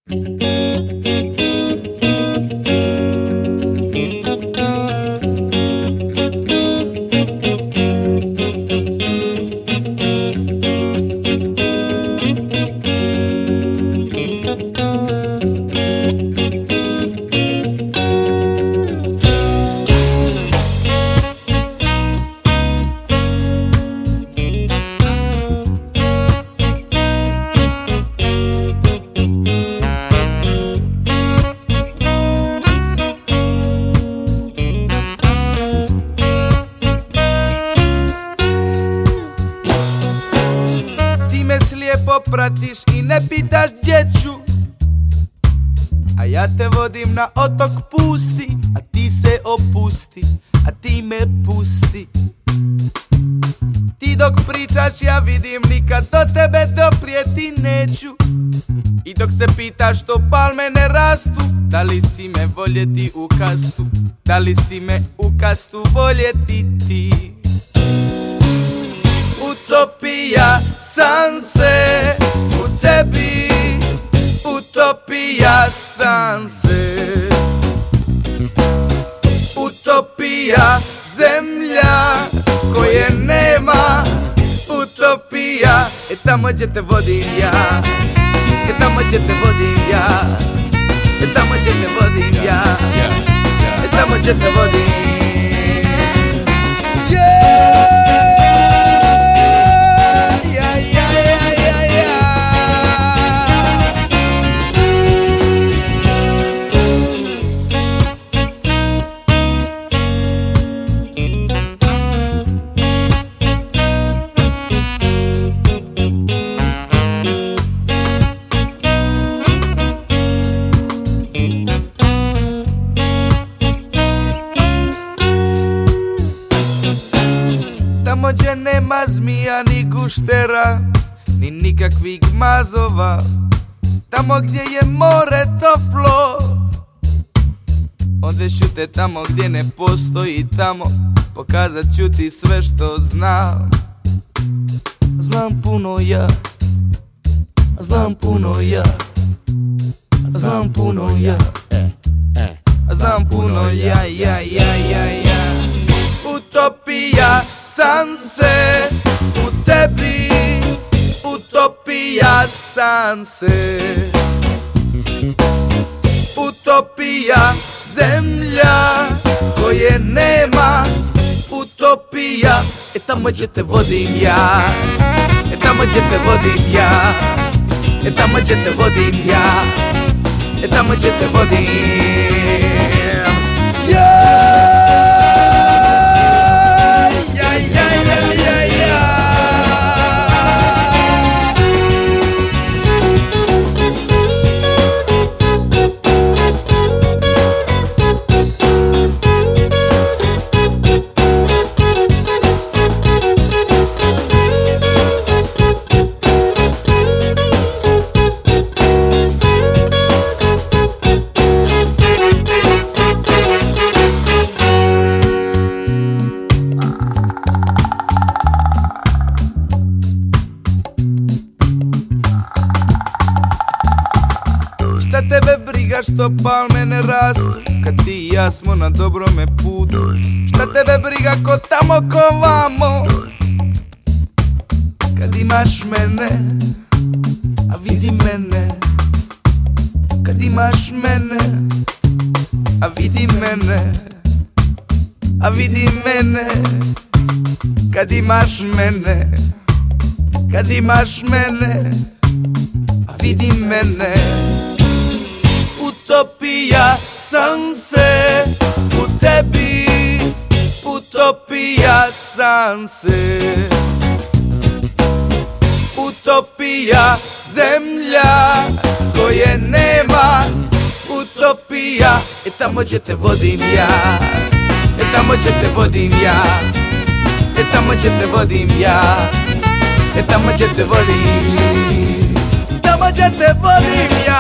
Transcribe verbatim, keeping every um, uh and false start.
Pratiš i ne pitaš gdje ću, a ja te vodim na otok pusti, a ti se opusti, a ti me pusti. Ti dok pričaš ja vidim, nikad do tebe doprijeti neću. I dok se pitaš što palme ne rastu, da li si me voljeti u kastu, da li si me u kastu voljeti ti. Utopija sam se u tebi, utopija sam se. Utopija zemlja koje nema, utopija, e tamo gdje te vodim ja, e tamo gdje te vodim ja, e tamo gdje te vodim ja, e tamo gdje te vodim. Tamo gdje nema zmija ni guštera, ni nikakvih mazova, tamo gdje je more toplo, odvešću te tamo gdje ne postoji tamo, pokazat ću ti sve što znam. Znam puno ja, znam puno ja, znam puno ja, znam puno ja, ja, ja, ja, ja. Utopija sam se u tebi, utopija sam se. Utopija zemlja koje nema, utopija, e tamo gdje te vodim ja, e tamo gdje te vodim ja, e tamo gdje te vodim ja, e tamo gdje te vodim ja. Šta tebe briga što palme ne rastu, kad ti i ja smo na dobrome putu. Šta tebe briga ko tamo ko vamo, kad imaš mene, a vidi mene. Kad imaš mene, a vidi mene, a vidi mene. Kad imaš mene, kad imaš mene, a vidi mene. Utopija sam se u tebi, utopija sam se. Utopija zemlja koje nema, utopija, e tamo gdje te vodim ja, e tamo gdje te vodim ja, e tamo gdje te vodim ja, e tamo gdje te vodim, tamo gdje te vodim ja.